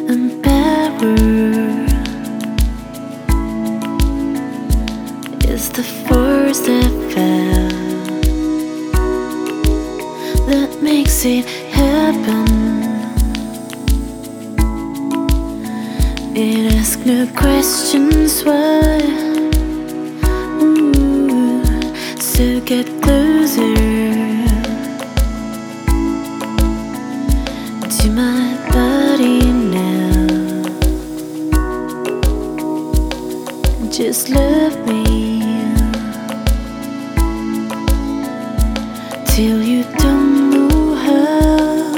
and better is the force that fell that makes it happen. It asks no questions why. Ooh, so get closer to my body now. Just love me till you don't know how.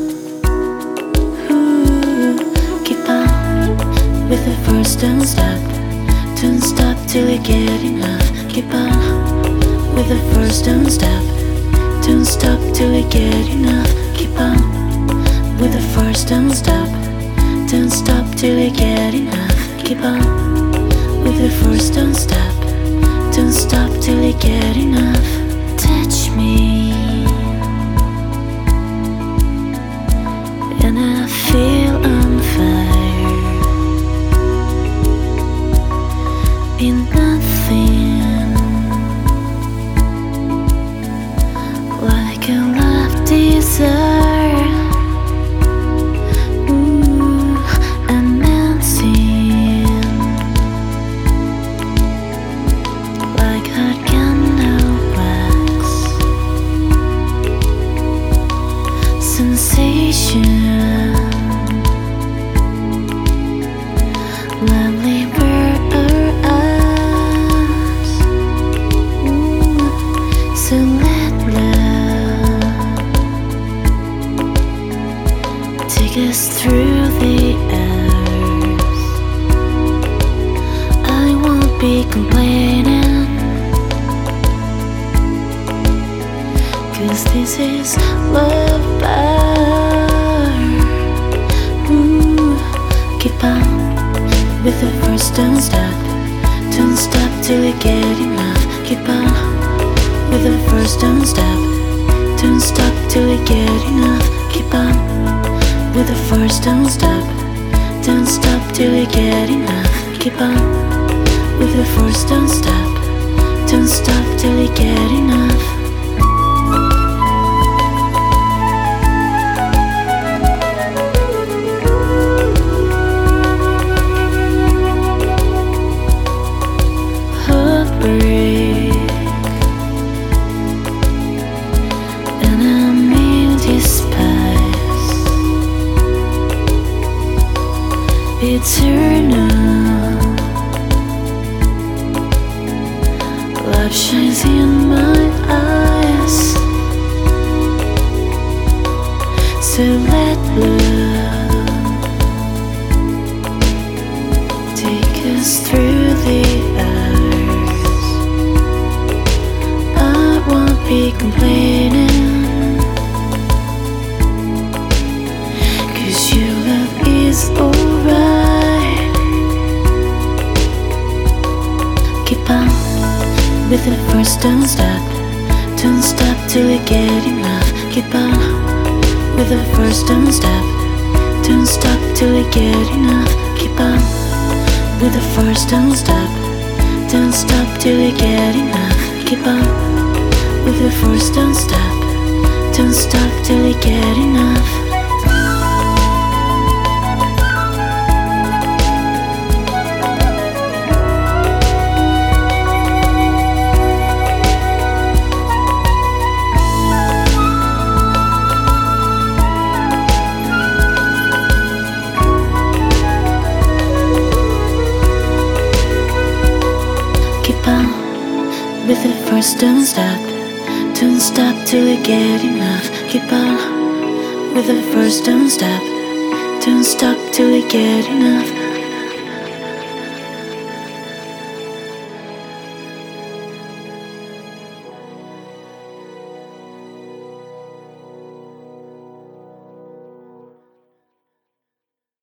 Ooh, keep on with the first, don't stop till you get enough. Keep on with the first, don't stop till you get enough. Keep on with the first, don't stop till you get enough. Keep on with the first, don't stop till you get enough. Touch me and I feel on fire. In nothing like a love desire. Ooh, amazing, like hot candle wax. Sensation, lovely bird or eyes. Ooh, so let love take us through the hours. I won't be complaining, 'cause this is love bar. Ooh, keep on with the first, don't stop till you get enough. Keep on with the first, don't stop till you get enough. Keep on with the first, don't stop till you get enough. Keep on with the first, don't stop till you get enough. Heartbreak, and I'm in despise. Eternal love shines in my eyes. So let love take us through the hours. I won't be complaining, 'cause your love is alright. Keep on with the first, don't stop till you get enough. Keep on with the first, don't stop till you get enough. Keep on with the first, don't stop till you get enough. Keep on with the first, don't stop till you get enough. Keep on with the first, don't stop till you get enough. Keep on with the first, don't stop till you get enough.